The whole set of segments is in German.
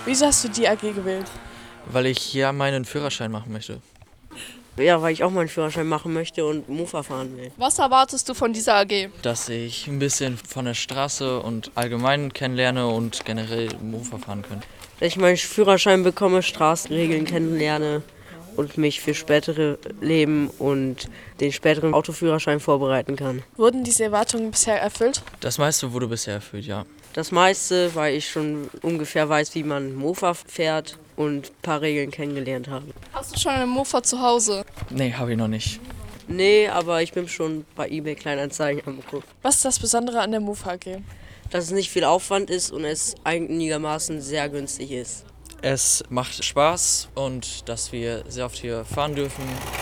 Wieso hast du die AG gewählt? Weil ich hier meinen Führerschein machen möchte. Ja, weil ich auch meinen Führerschein machen möchte und Mofa fahren will. Was erwartest du von dieser AG? Dass ich ein bisschen von der Straße und allgemein kennenlerne und generell Mofa fahren kann. Dass ich meinen Führerschein bekomme, Straßenregeln kennenlerne und mich für spätere Leben und den späteren Autoführerschein vorbereiten kann. Wurden diese Erwartungen bisher erfüllt? Das meiste wurde bisher erfüllt, ja. Das meiste, weil ich schon ungefähr weiß, wie man Mofa fährt und ein paar Regeln kennengelernt habe. Hast du schon einen Mofa zu Hause? Nee, habe ich noch nicht. Nee, aber ich bin schon bei eBay Kleinanzeigen angeguckt. Was ist das Besondere an der Mofa AG? Dass es nicht viel Aufwand ist und es einigermaßen sehr günstig ist. Es macht Spaß und dass wir sehr oft hier fahren dürfen.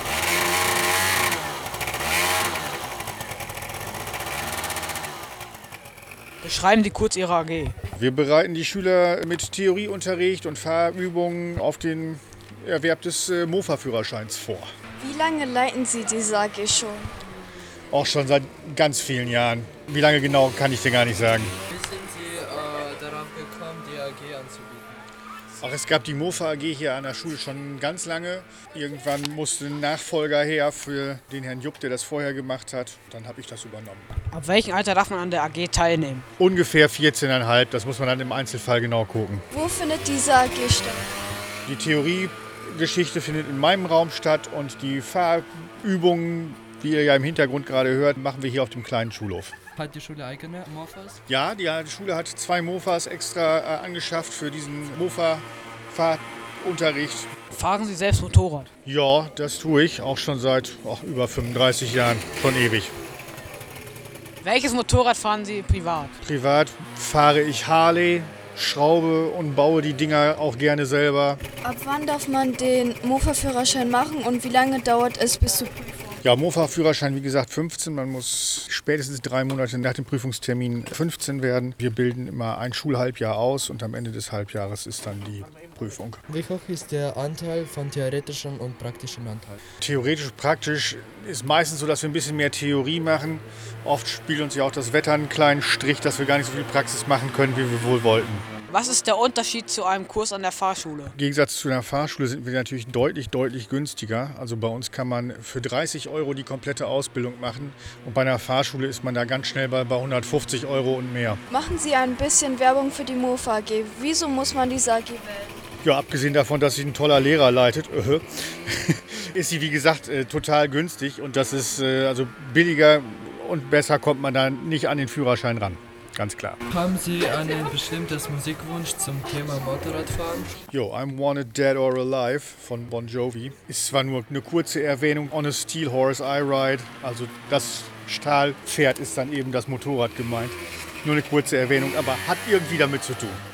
Beschreiben Sie kurz Ihre AG. Wir bereiten die Schüler mit Theorieunterricht und Fahrübungen auf den Erwerb des Mofa-Führerscheins vor. Wie lange leiten Sie diese AG schon? Auch schon seit ganz vielen Jahren. Wie lange genau, kann ich dir gar nicht sagen. Wie sind Sie darauf gekommen, die AG anzubieten? Auch es gab die Mofa AG hier an der Schule schon ganz lange. Irgendwann musste ein Nachfolger her für den Herrn Jupp, der das vorher gemacht hat. Dann habe ich das übernommen. Ab welchem Alter darf man an der AG teilnehmen? Ungefähr 14,5, das muss man dann im Einzelfall genau gucken. Wo findet diese AG statt? Die Theoriegeschichte findet in meinem Raum statt und die Fahrübungen, wie ihr ja im Hintergrund gerade hört, machen wir hier auf dem kleinen Schulhof. Hat die Schule eigene Mofas? Ja, die Schule hat 2 Mofas extra angeschafft für diesen Mofa-Fahrunterricht. Fahren Sie selbst Motorrad? Ja, das tue ich, auch schon seit über 35 Jahren, schon ewig. Welches Motorrad fahren Sie privat? Privat fahre ich Harley, schraube und baue die Dinger auch gerne selber. Ab wann darf man den Mofa-Führerschein machen und wie lange dauert es bis zur Prüfung? Ja, Mofa-Führerschein, wie gesagt, 15. Man muss spätestens 3 Monate nach dem Prüfungstermin 15 werden. Wir bilden immer ein Schulhalbjahr aus und am Ende des Halbjahres ist dann die Prüfung. Wie hoch ist der Anteil von theoretischem und praktischem Anteil? Theoretisch, praktisch ist meistens so, dass wir ein bisschen mehr Theorie machen. Oft spielt uns ja auch das Wetter einen kleinen Strich, dass wir gar nicht so viel Praxis machen können, wie wir wohl wollten. Was ist der Unterschied zu einem Kurs an der Fahrschule? Im Gegensatz zu einer Fahrschule sind wir natürlich deutlich günstiger. Also bei uns kann man für 30 € die komplette Ausbildung machen. Und bei einer Fahrschule ist man da ganz schnell bei 150 € und mehr. Machen Sie ein bisschen Werbung für die Mofa AG. Wieso muss man diese AG wählen? Ja, abgesehen davon, dass sie ein toller Lehrer leitet, ist sie wie gesagt total günstig. Und das ist also billiger und besser kommt man da nicht an den Führerschein ran. Ganz klar. Haben Sie einen bestimmtes Musikwunsch zum Thema Motorradfahren? Jo, I'm Wanted Dead or Alive von Bon Jovi. Ist zwar nur eine kurze Erwähnung, On a Steel Horse I Ride, also das Stahlpferd ist dann eben das Motorrad gemeint. Nur eine kurze Erwähnung, aber hat irgendwie damit zu tun.